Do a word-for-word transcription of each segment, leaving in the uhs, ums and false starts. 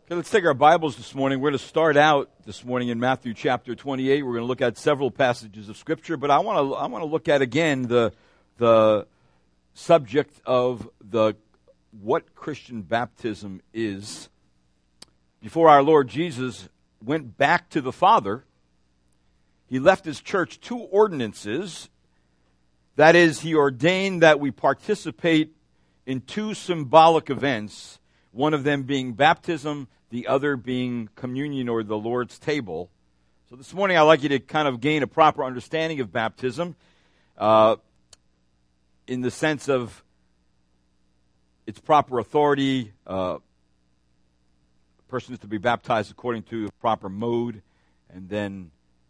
Okay, let's take our Bibles this morning. We're going to start out this morning in Matthew chapter twenty-eight. We're going to look at several passages of Scripture, but I want to I want to look at again the the subject of the what Christian baptism is. Before our Lord Jesus went back to the Father, he left his church two ordinances. That is, he ordained that we participate in two symbolic events, one of them being baptism, the other being communion or the Lord's table. So this morning I'd like you to kind of gain a proper understanding of baptism uh, in the sense of its proper authority. Uh, a person is to be baptized according to the proper mode, and then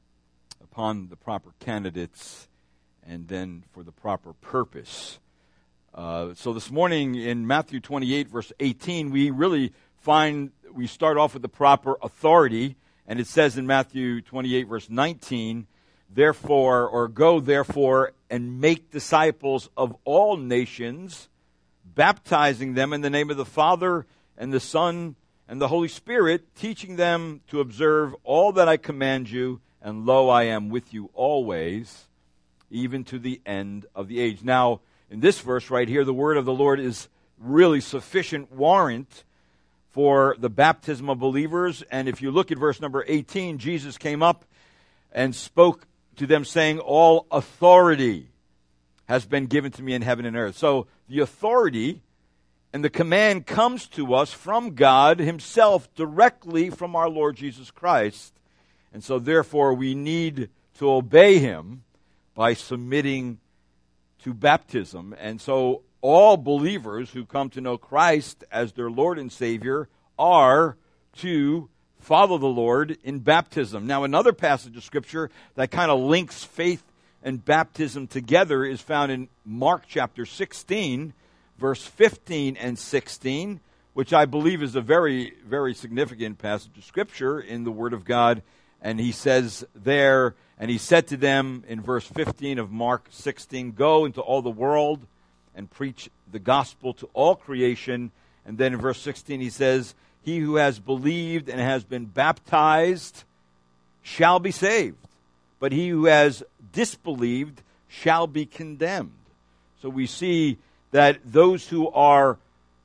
upon the proper candidates, and then for the proper purpose. Uh, so this morning in Matthew twenty-eight, verse eighteen, we really find, we start off with the proper authority, and it says in Matthew twenty-eight, verse nineteen, therefore, or go therefore, and make disciples of all nations, baptizing them in the name of the Father, and the Son, and the Holy Spirit, teaching them to observe all that I command you, and lo, I am with you always, even to the end of the age. Now, in this verse right here, the word of the Lord is really sufficient warrant for the baptism of believers. And if you look at verse number eighteen, Jesus came up and spoke to them saying, all authority has been given to me in heaven and earth. So the authority and the command comes to us from God himself, directly from our Lord Jesus Christ. And so therefore we need to obey him by submitting to baptism. And so all believers who come to know Christ as their Lord and Savior are to follow the Lord in baptism. Now, another passage of Scripture that kind of links faith and baptism together is found in Mark chapter sixteen, verse fifteen and sixteen, which I believe is a very, very significant passage of Scripture in the Word of God. And he says there, and he said to them in verse fifteen of Mark sixteen, go into all the world and preach the gospel to all creation. And then in verse sixteen he says, he who has believed and has been baptized shall be saved, but he who has disbelieved shall be condemned. So we see that those who are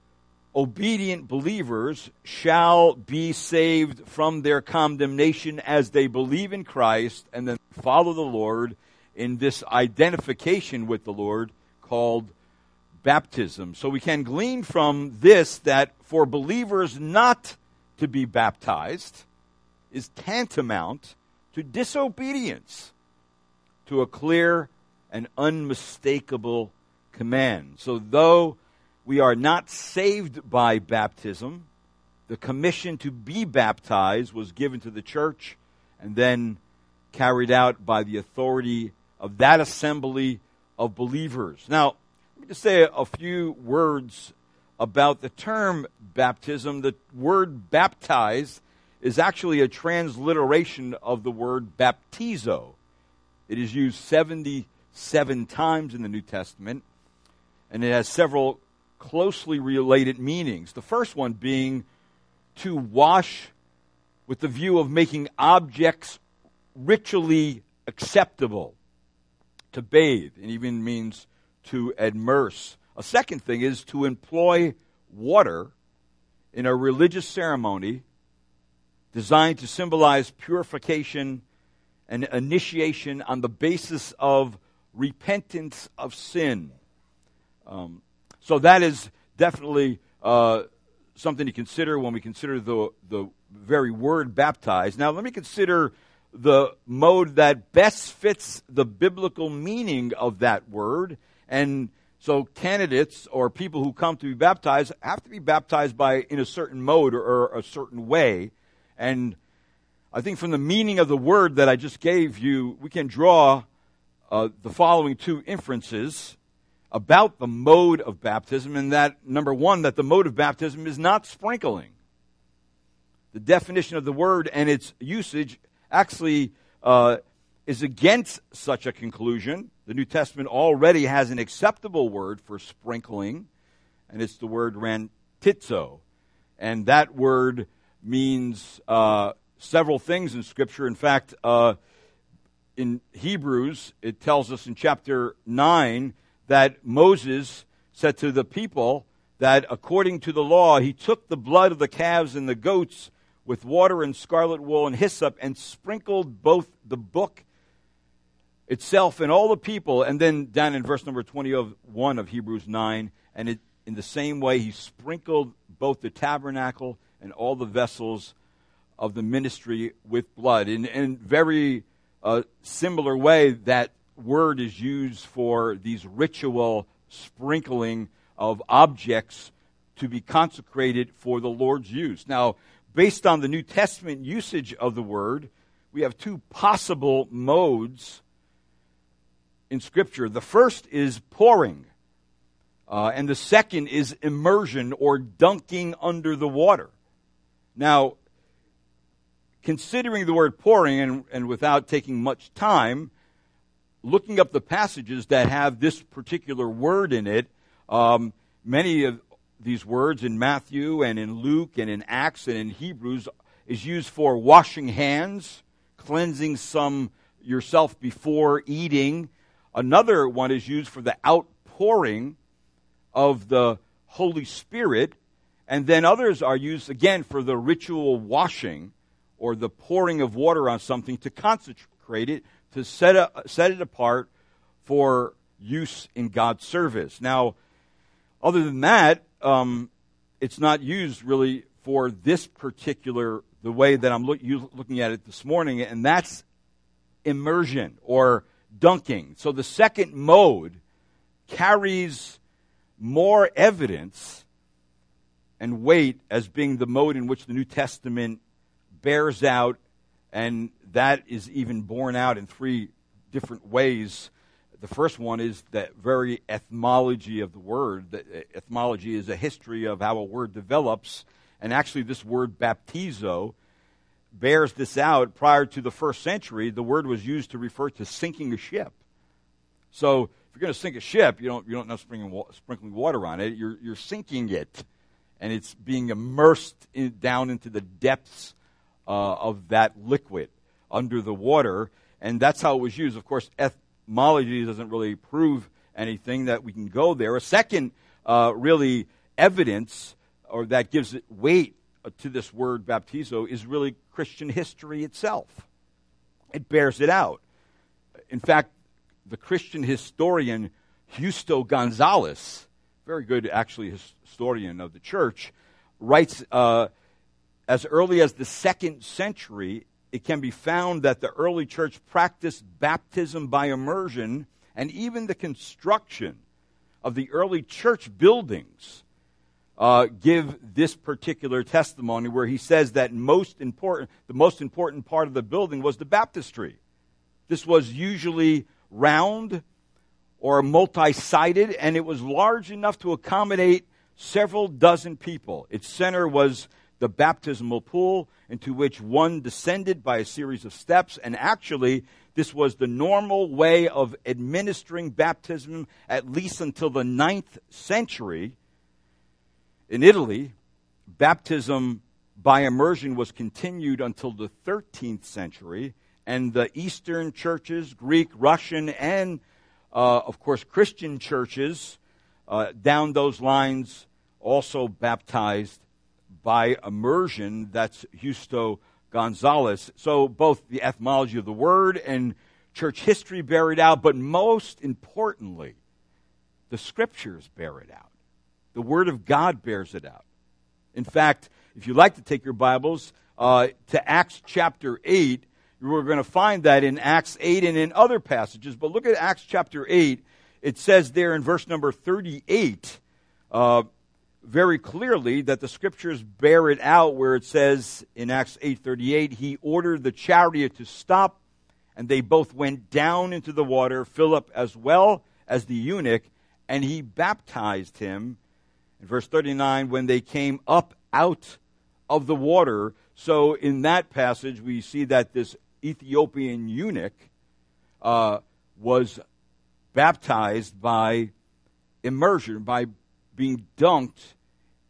obedient believers shall be saved from their condemnation as they believe in Christ and then follow the Lord in this identification with the Lord called baptism. So we can glean from this that for believers not to be baptized is tantamount to disobedience to a clear and unmistakable command. So though we are not saved by baptism, the commission to be baptized was given to the church and then carried out by the authority of that assembly of believers. Now, let me just say a few words about the term baptism. The word baptize is actually a transliteration of the word baptizo. It is used seventy-seven times in the New Testament, and it has several closely related meanings. The first one being to wash with the view of making objects ritually acceptable. To bathe, it even means to immerse. A second thing is to employ water in a religious ceremony designed to symbolize purification and initiation on the basis of repentance of sin. Um, So that is definitely uh, something to consider when we consider the the very word baptized. Now let me consider the mode that best fits the biblical meaning of that word. And so candidates or people who come to be baptized have to be baptized by in a certain mode or, or a certain way. And I think from the meaning of the word that I just gave you, we can draw uh, the following two inferences about the mode of baptism, and that, number one, that the mode of baptism is not sprinkling. The definition of the word and its usage actually uh, is against such a conclusion. The New Testament already has an acceptable word for sprinkling, and it's the word rantizo. And that word means uh, several things in Scripture. In fact, uh, in Hebrews, it tells us in chapter nine that Moses said to the people that according to the law, he took the blood of the calves and the goats with water and scarlet wool and hyssop and sprinkled both the book itself and all the people. And then down in verse number twenty-one of Hebrews nine, and it, in the same way he sprinkled both the tabernacle and all the vessels of the ministry with blood. In in very uh, similar way, that word is used for these ritual sprinkling of objects to be consecrated for the Lord's use. Now, based on the New Testament usage of the word, we have two possible modes in Scripture. The first is pouring, uh, and the second is immersion or dunking under the water. Now, considering the word pouring, and, and without taking much time, looking up the passages that have this particular word in it, um, many of these words in Matthew and in Luke and in Acts and in Hebrews is used for washing hands, cleansing some yourself before eating. Another one is used for the outpouring of the Holy Spirit. And then others are used again for the ritual washing or the pouring of water on something to consecrate it, to set, a, set it apart for use in God's service. Now, other than that, um, it's not used really for this particular, the way that I'm look, you, looking at it this morning, and that's immersion or dunking. So the second mode carries more evidence and weight as being the mode in which the New Testament bears out, and that is even borne out in three different ways. The first one is that very etymology of the word. The etymology is a history of how a word develops, and actually this word baptizo bears this out. Prior to the first century, the word was used to refer to sinking a ship. So if you're going to sink a ship, you don't you don't know sprinkling, sprinkling water on it. You're you're sinking it, and it's being immersed in, down into the depths uh, of that liquid under the water, and that's how it was used. Of course, etymology doesn't really prove anything that we can go there. A second, uh, really evidence, or that gives it weight to this word baptizo, is really Christian history itself. It bears it out. In fact, the Christian historian Justo Gonzalez, very good actually historian of the church, writes uh, as early as the second century, it can be found that the early church practiced baptism by immersion, and even the construction of the early church buildings uh, give this particular testimony, where he says that most important, the most important part of the building was the baptistry. This was usually round or multi-sided, and it was large enough to accommodate several dozen people. Its center was the baptismal pool, into which one descended by a series of steps, and actually this was the normal way of administering baptism at least until the ninth century. In Italy, baptism by immersion was continued until the thirteenth century, and the Eastern churches, Greek, Russian, and uh, of course Christian churches uh, down those lines also baptized by immersion. That's Justo Gonzalez. So both the etymology of the word and church history bear it out, but most importantly, the Scriptures bear it out. The Word of God bears it out. In fact, if you'd like to take your Bibles uh, to Acts chapter eight, we're going to find that in Acts eight and in other passages. But look at Acts chapter eight. It says there in verse number thirty-eight, uh, very clearly that the Scriptures bear it out, where it says in Acts eight thirty-eight, he ordered the chariot to stop, and they both went down into the water, Philip as well as the eunuch, and he baptized him. In verse thirty-nine, when they came up out of the water. So in that passage, we see that this Ethiopian eunuch uh, was baptized by immersion, by being dunked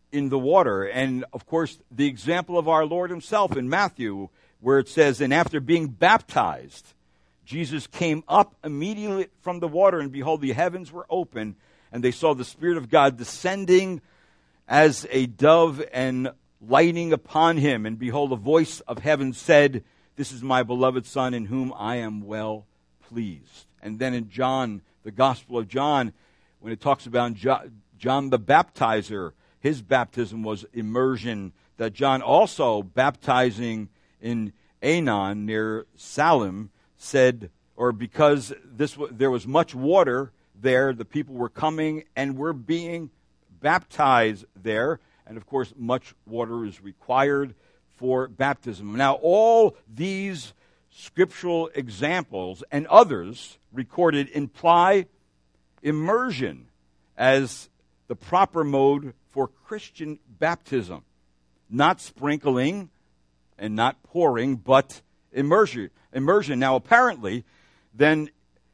in the water. And, of course, the example of our Lord himself in Matthew, where it says, and after being baptized, Jesus came up immediately from the water, and behold, the heavens were open, and they saw the Spirit of God descending as a dove and lighting upon him. And behold, a voice of heaven said, this is my beloved Son, in whom I am well pleased. And then in John, the Gospel of John, when it talks about John the Baptizer, his baptism was immersion, that John also baptizing in Aenon near Salim said, or because this there was much water there, the people were coming and were being baptized there. And of course, much water is required for baptism. Now, all these scriptural examples and others recorded imply immersion as the proper mode for Christian baptism. Not sprinkling and not pouring, but immersion. Immersion. Now, apparently, then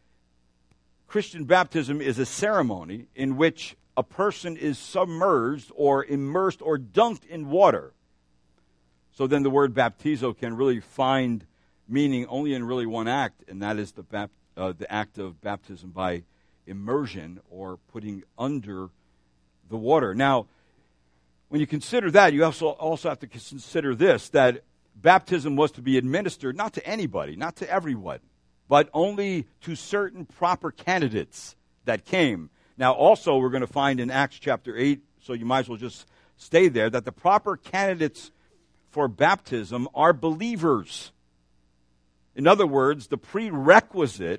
Christian baptism is a ceremony in which a person is submerged or immersed or dunked in water. So then the word baptizo can really find meaning only in really one act, and that is the bap- uh, the act of baptism by immersion or putting under the water. Now, when you consider that, you also also have to consider this, that baptism was to be administered not to anybody, not to everyone, but only to certain proper candidates that came. Now, also, we're going to find in Acts chapter eight, so you might as well just stay there, that the proper candidates for baptism are believers. In other words, the prerequisite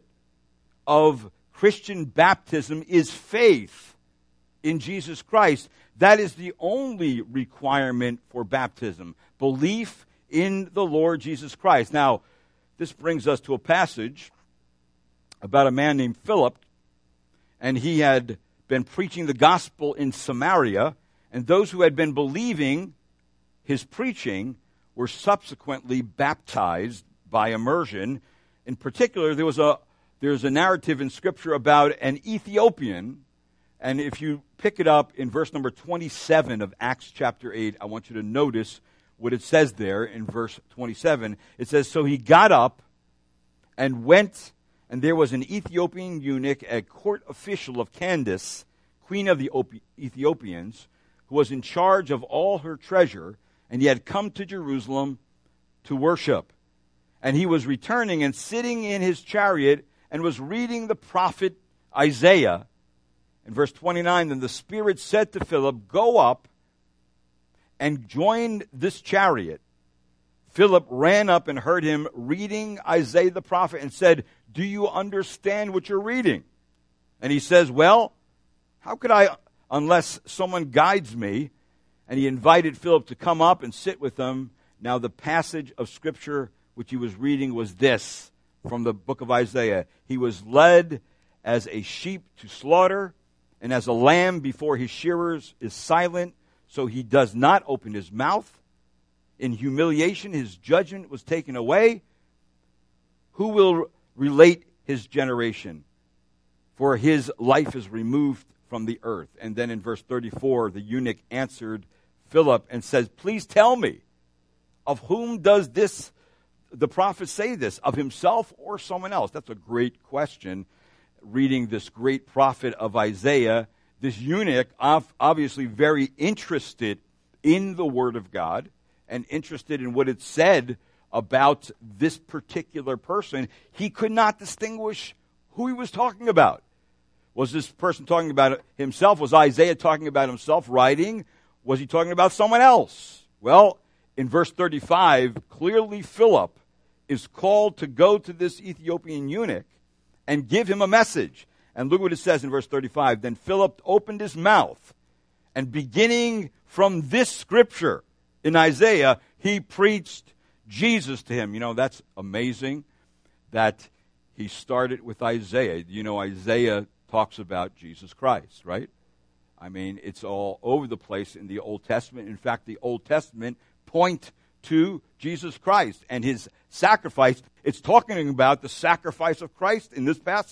of Christian baptism is faith in Jesus Christ. That is the only requirement for baptism, belief in the Lord Jesus Christ. Now, this brings us to a passage about a man named Philip, and he had been preaching the gospel in Samaria, and those who had been believing his preaching were subsequently baptized by immersion. In particular, there was a there's a narrative in Scripture about an Ethiopian, and if you pick it up in verse number twenty-seven of Acts chapter eight, I want you to notice what it says there in verse twenty-seven. It says, so he got up and went, and there was an Ethiopian eunuch, a court official of Candace, queen of the Ethiopians, who was in charge of all her treasure, and he had come to Jerusalem to worship. And he was returning and sitting in his chariot and was reading the prophet Isaiah. In verse twenty-nine, then the Spirit said to Philip, go up and join this chariot. Philip ran up and heard him reading Isaiah the prophet and said, do you understand what you're reading? And he says, well, how could I unless someone guides me? And he invited Philip to come up and sit with him. Now the passage of Scripture which he was reading was this, from the book of Isaiah. He was led as a sheep to slaughter, and as a lamb before his shearers is silent, so he does not open his mouth. In humiliation his judgment was taken away. Who will relate his generation? For his life is removed from the earth. And then in verse thirty-four, the eunuch answered Philip and says, please tell me, of whom does this the prophet say this, of himself or someone else? That's a great question. Reading this great prophet of Isaiah, this eunuch, obviously very interested in the Word of God and interested in what it said about this particular person. He could not distinguish who he was talking about. Was this person talking about himself? Was Isaiah talking about himself writing? Was he talking about someone else? Well, in verse thirty-five, clearly Philip is called to go to this Ethiopian eunuch and give him a message. And look what it says in verse thirty-five. Then Philip opened his mouth, and beginning from this scripture in Isaiah, he preached Jesus to him. You know, that's amazing that he started with Isaiah. You know, Isaiah talks about Jesus Christ, right? I mean, it's all over the place in the Old Testament. In fact, the Old Testament point to Jesus Christ and his sacrifice. It's talking about the sacrifice of Christ in this passage.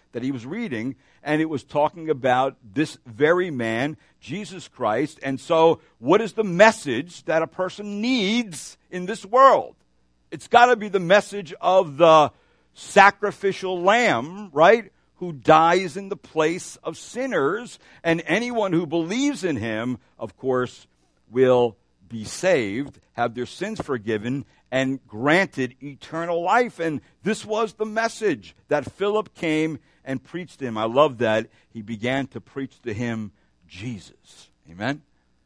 that he was reading, and it was talking about this very man, Jesus Christ. And so what is the message that a person needs in this world? It's got to be the message of the sacrificial lamb, right, who dies in the place of sinners, and anyone who believes in him, of course, will be saved, have their sins forgiven, and granted eternal life. And this was the message that Philip came and preached to him. I love that he began to preach to him Jesus. Amen?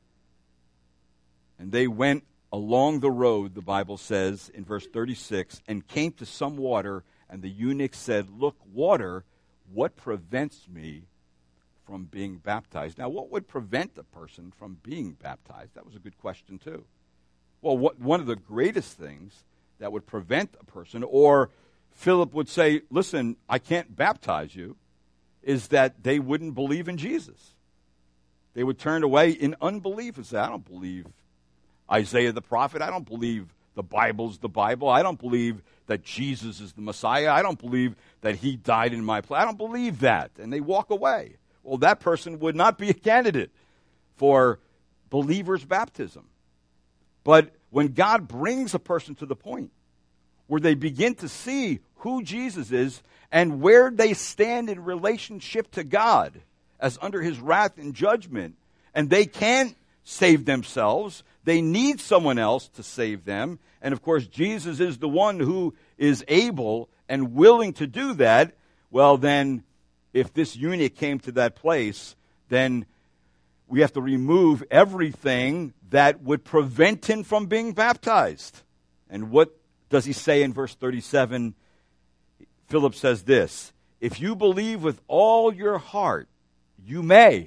And they went along the road, the Bible says in verse thirty-six, and came to some water, and the eunuch said, "Look, water, what prevents me from being baptized?" Now, what would prevent a person from being baptized? That was a good question, too. Well, what, one of the greatest things that would prevent a person, or Philip would say, "Listen, I can't baptize you," is that they wouldn't believe in Jesus. They would turn away in unbelief and say, "I don't believe Isaiah the prophet. I don't believe the Bible's the Bible. I don't believe that Jesus is the Messiah. I don't believe that he died in my place. I don't believe that." And they walk away. Well, that person would not be a candidate for believer's baptism. But when God brings a person to the point where they begin to see who Jesus is and where they stand in relationship to God as under his wrath and judgment, and they can't save themselves, they need someone else to save them. And of course, Jesus is the one who is able and willing to do that. Well, then, if this eunuch came to that place, then we have to remove everything that would prevent him from being baptized. And what does he say in verse thirty-seven? Philip says this, "If you believe with all your heart, you may."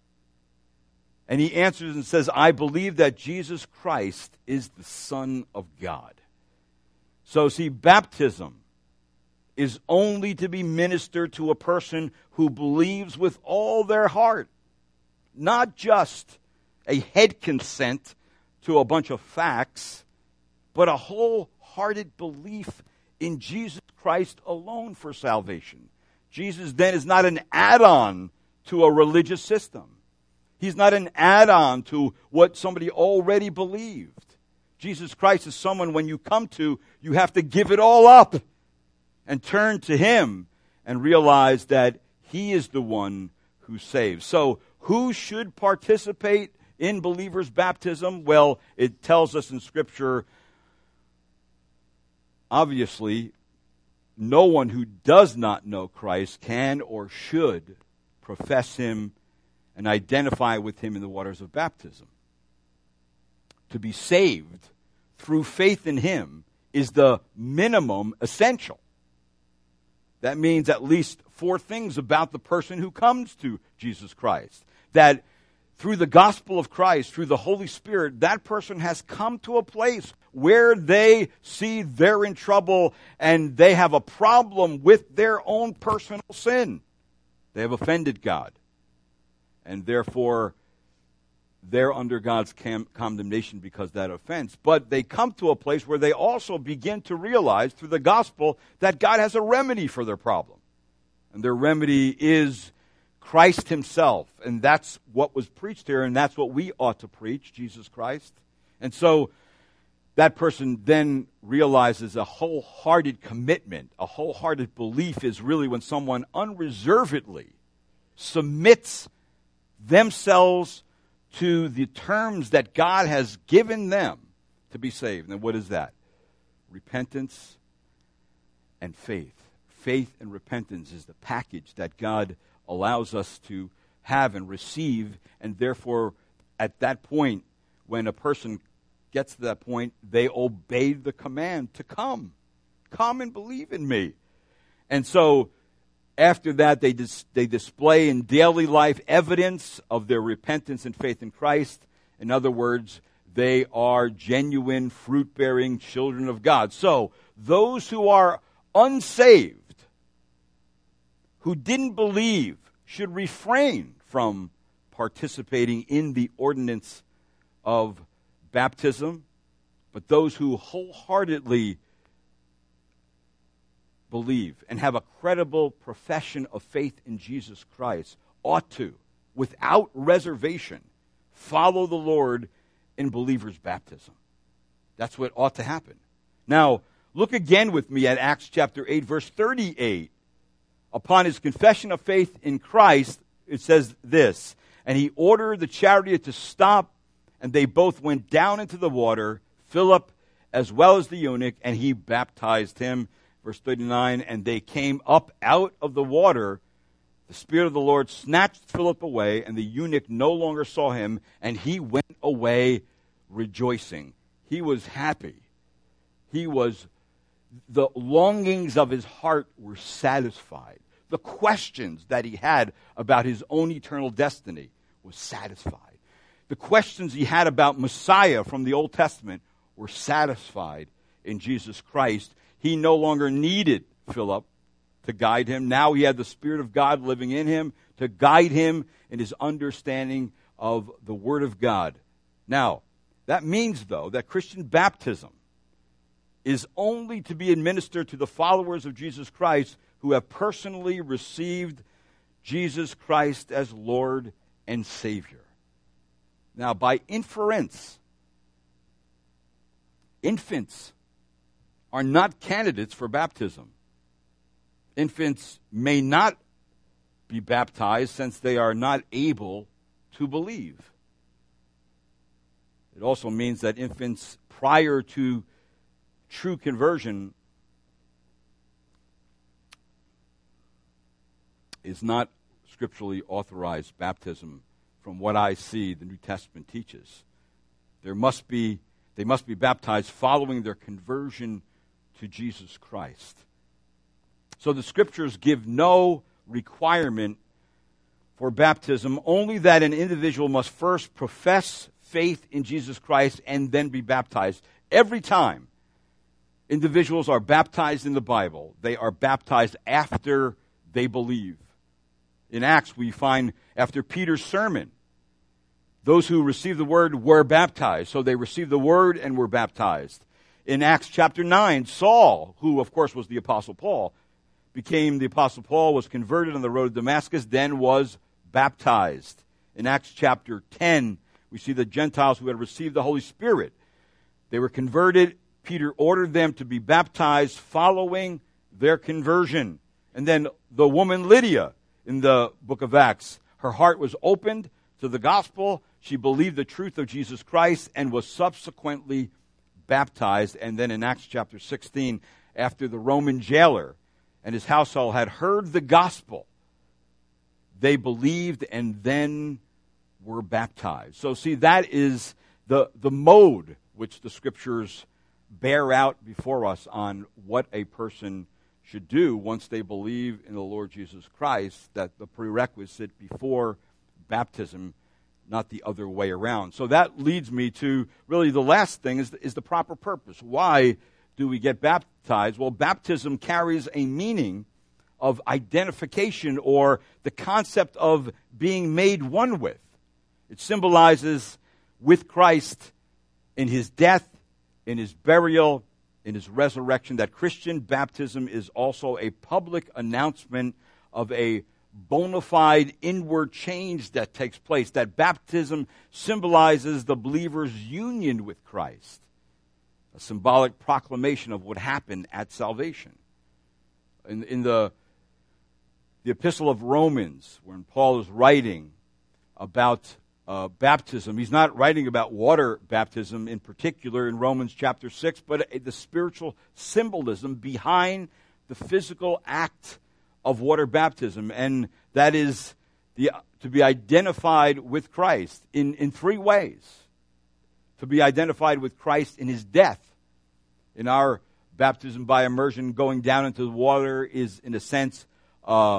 And he answers and says, "I believe that Jesus Christ is the Son of God." So see, baptism is only to be ministered to a person who believes with all their heart, not just a head consent to a bunch of facts, but a wholehearted belief in Jesus Christ alone for salvation. Jesus then is not an add-on to a religious system. He's not an add-on to what somebody already believed. Jesus Christ is someone when you come to, you have to give it all up and turn to him and realize that he is the one who saves. So who should participate in believers' baptism? Well, it tells us in Scripture, obviously, no one who does not know Christ can or should profess him and identify with him in the waters of baptism. To be saved through faith in him is the minimum essential. That means at least four things about the person who comes to Jesus Christ. That through the gospel of Christ, through the Holy Spirit, that person has come to a place where they see they're in trouble and they have a problem with their own personal sin. They have offended God. And therefore, they're under God's cam- condemnation because of that offense. But they come to a place where they also begin to realize through the gospel that God has a remedy for their problem. And their remedy is Christ himself. And that's what was preached here, and that's what we ought to preach, Jesus Christ. And so that person then realizes a wholehearted commitment, a wholehearted belief is really when someone unreservedly submits themselves to the terms that God has given them to be saved. And what is that? Repentance and faith. Faith and repentance is the package that God allows us to have and receive. And therefore, at that point, when a person gets to that point, they obey the command to come. Come and believe in me. And so, after that, they dis- they display in daily life evidence of their repentance and faith in Christ. In other words, they are genuine, fruit-bearing children of God. So, those who are unsaved, who didn't believe, should refrain from participating in the ordinance of baptism. But those who wholeheartedly believe and have a credible profession of faith in Jesus Christ ought to, without reservation, follow the Lord in believer's baptism. That's what ought to happen. Now, look again with me at Acts chapter eight, verse thirty-eight. Upon his confession of faith in Christ, it says this, and he ordered the chariot to stop, and they both went down into the water, Philip as well as the eunuch, and he baptized him. Verse thirty-nine, and they came up out of the water. The Spirit of the Lord snatched Philip away, and the eunuch no longer saw him, and he went away rejoicing. He was happy. He was, the longings of his heart were satisfied. The questions that he had about his own eternal destiny was satisfied. The questions he had about Messiah from the Old Testament were satisfied in Jesus Christ. He no longer needed Philip to guide him. Now he had the Spirit of God living in him to guide him in his understanding of the Word of God. Now, that means, though, that Christian baptism is only to be administered to the followers of Jesus Christ who have personally received Jesus Christ as Lord and Savior. Now, by inference, infants are not candidates for baptism. Infants may not be baptized since they are not able to believe. It also means that infants prior to true conversion is not scripturally authorized baptism from what I see the New Testament teaches. There must be, they must be baptized following their conversion to Jesus Christ. So the scriptures give no requirement for baptism, only that an individual must first profess faith in Jesus Christ and then be baptized. Every time individuals are baptized in the Bible, they are baptized after they believe. In Acts, we find after Peter's sermon, those who received the word were baptized. So they received the word and were baptized. In Acts chapter nine, Saul, who of course was the Apostle Paul, became the Apostle Paul, was converted on the road to Damascus, then was baptized. In Acts chapter ten, we see the Gentiles who had received the Holy Spirit. They were converted. Peter ordered them to be baptized following their conversion. And then the woman Lydia in the book of Acts, her heart was opened to the gospel. She believed the truth of Jesus Christ and was subsequently baptized. And then in Acts chapter sixteen, after the Roman jailer and his household had heard the gospel, they believed and then were baptized. So see, that is the, the mode which the scriptures bear out before us on what a person should do once they believe in the Lord Jesus Christ, that the prerequisite before baptism, not the other way around. So that leads me to really the last thing is, is the proper purpose. Why do we get baptized? Well, baptism carries a meaning of identification or the concept of being made one with. It symbolizes with Christ in his death, in his burial, in his resurrection, that Christian baptism is also a public announcement of a bona fide inward change that takes place. That baptism symbolizes the believer's union with Christ, a symbolic proclamation of what happened at salvation. In, in the, the Epistle of Romans, when Paul is writing about Uh, baptism. He's not writing about water baptism in particular in Romans chapter six, but uh, the spiritual symbolism behind the physical act of water baptism. And that is the, uh, to be identified with Christ in, in three ways. To be identified with Christ in his death. In our baptism by immersion, going down into the water is, in a sense, uh,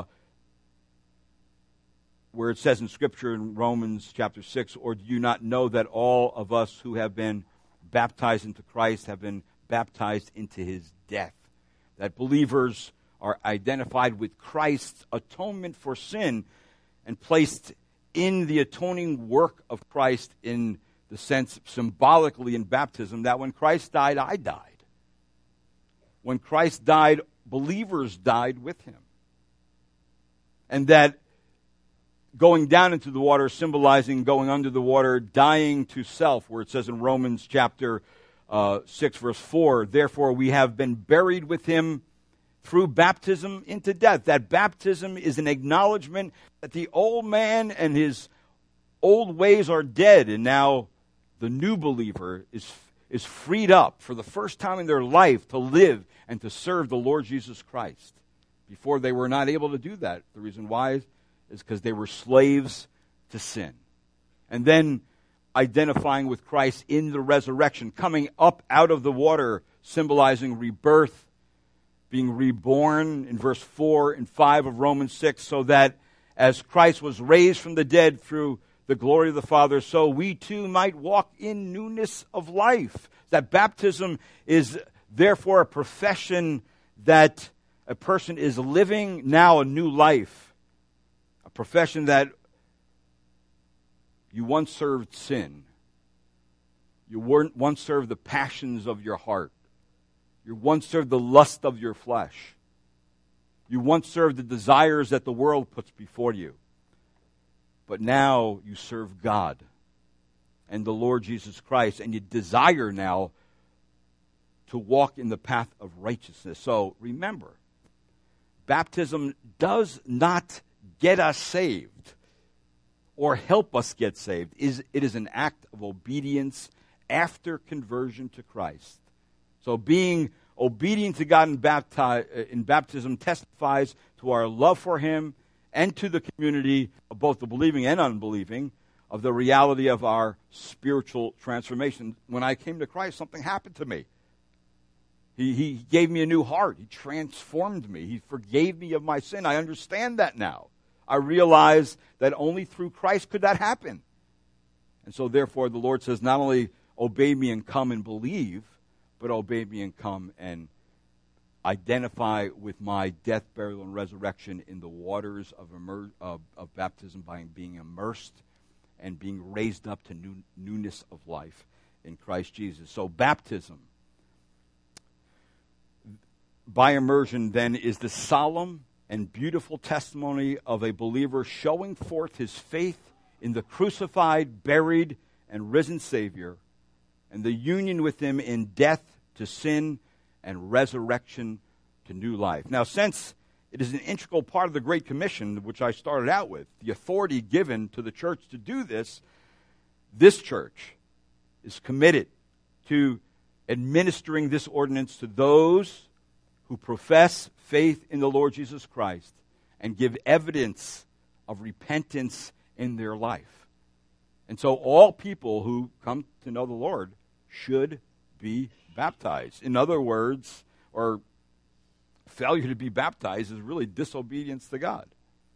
where it says in Scripture in Romans chapter six, or do you not know that all of us who have been baptized into Christ have been baptized into his death? That believers are identified with Christ's atonement for sin and placed in the atoning work of Christ in the sense symbolically in baptism that when Christ died, I died. When Christ died, believers died with him. And that going down into the water, symbolizing going under the water, dying to self, where it says in Romans chapter uh, six, verse four, therefore we have been buried with him through baptism into death. That baptism is an acknowledgement that the old man and his old ways are dead, and now the new believer is, is freed up for the first time in their life to live and to serve the Lord Jesus Christ. Before they were not able to do that. The reason why is because they were slaves to sin. And then identifying with Christ in the resurrection, coming up out of the water, symbolizing rebirth, being reborn in verse four and five of Romans six, so that as Christ was raised from the dead through the glory of the Father, so we too might walk in newness of life. That baptism is therefore a profession that a person is living now a new life. A profession that you once served sin. You weren't once served the passions of your heart. You once served the lust of your flesh. You once served the desires that the world puts before you. But now you serve God and the Lord Jesus Christ, and you desire now to walk in the path of righteousness. So remember, baptism does not get us saved or help us get saved. It is an act of obedience after conversion to Christ. So being obedient to God in, bapti- in baptism testifies to our love for him and to the community of both the believing and unbelieving of the reality of our spiritual transformation. When I came to Christ, something happened to me. He, he gave me a new heart. He transformed me. He forgave me of my sin. I understand that now. I realize that only through Christ could that happen. And so therefore the Lord says, not only obey me and come and believe, but obey me and come and identify with my death, burial, and resurrection in the waters of, immer- of, of baptism by being immersed and being raised up to new, newness of life in Christ Jesus. So baptism, by immersion, then, is the solemn and beautiful testimony of a believer showing forth his faith in the crucified, buried, and risen Savior, and the union with him in death to sin and resurrection to new life. Now, since it is an integral part of the Great Commission, which I started out with, the authority given to the church to do this, this church is committed to administering this ordinance to those who profess faith in the Lord Jesus Christ and give evidence of repentance in their life. And so all people who come to know the Lord should be baptized. In other words, or failure to be baptized is really disobedience to God.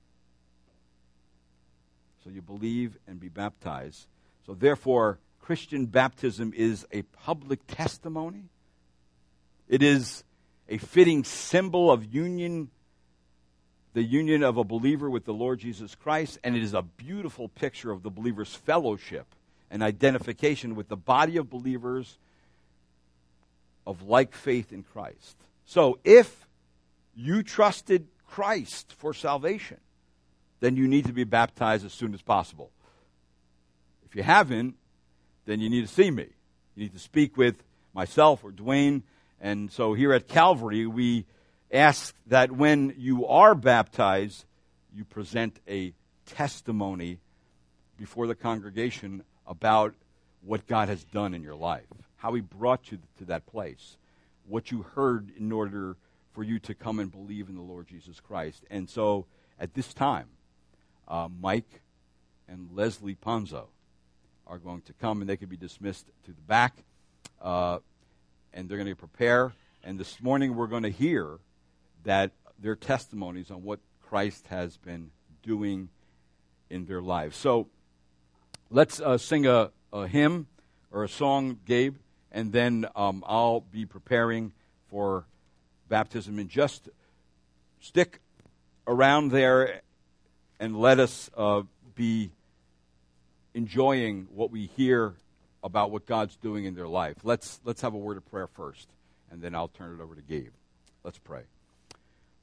So you believe and be baptized. So therefore, Christian baptism is a public testimony. It is a fitting symbol of union, the union of a believer with the Lord Jesus Christ, and it is a beautiful picture of the believer's fellowship and identification with the body of believers of like faith in Christ. So if you trusted Christ for salvation, then you need to be baptized as soon as possible. If you haven't, then you need to see me. You need to speak with myself or Dwayne. And so here at Calvary, we ask that when you are baptized, you present a testimony before the congregation about what God has done in your life, how he brought you to that place, what you heard in order for you to come and believe in the Lord Jesus Christ. And so at this time, uh, Mike and Leslie Ponzo are going to come, and they can be dismissed to the back. Uh, and they're going to prepare. And this morning we're going to hear that their testimonies on what Christ has been doing in their lives. So let's uh, sing a, a hymn or a song, Gabe, and then um, I'll be preparing for baptism. And just stick around there and let us uh, be enjoying what we hear about what God's doing in their life. Let's let's have a word of prayer first, and then I'll turn it over to Gabe. Let's pray.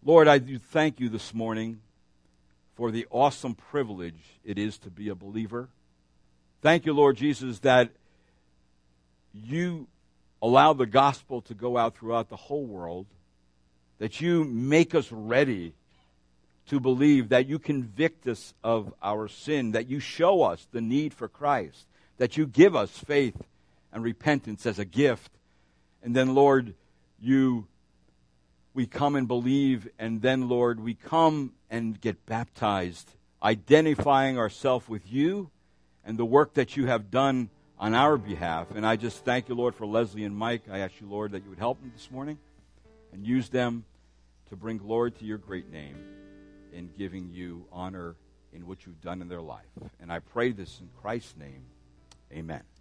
Lord, I do thank you this morning for the awesome privilege it is to be a believer. Thank you, Lord Jesus, that you allow the gospel to go out throughout the whole world, that you make us ready to believe, that you convict us of our sin, that you show us the need for Christ, that you give us faith and repentance as a gift. And then, Lord, you we come and believe, and then, Lord, we come and get baptized, identifying ourselves with you and the work that you have done on our behalf. And I just thank you, Lord, for Leslie and Mike. I ask you, Lord, that you would help them this morning and use them to bring glory to your great name in giving you honor in what you've done in their life. And I pray this in Christ's name. Amen.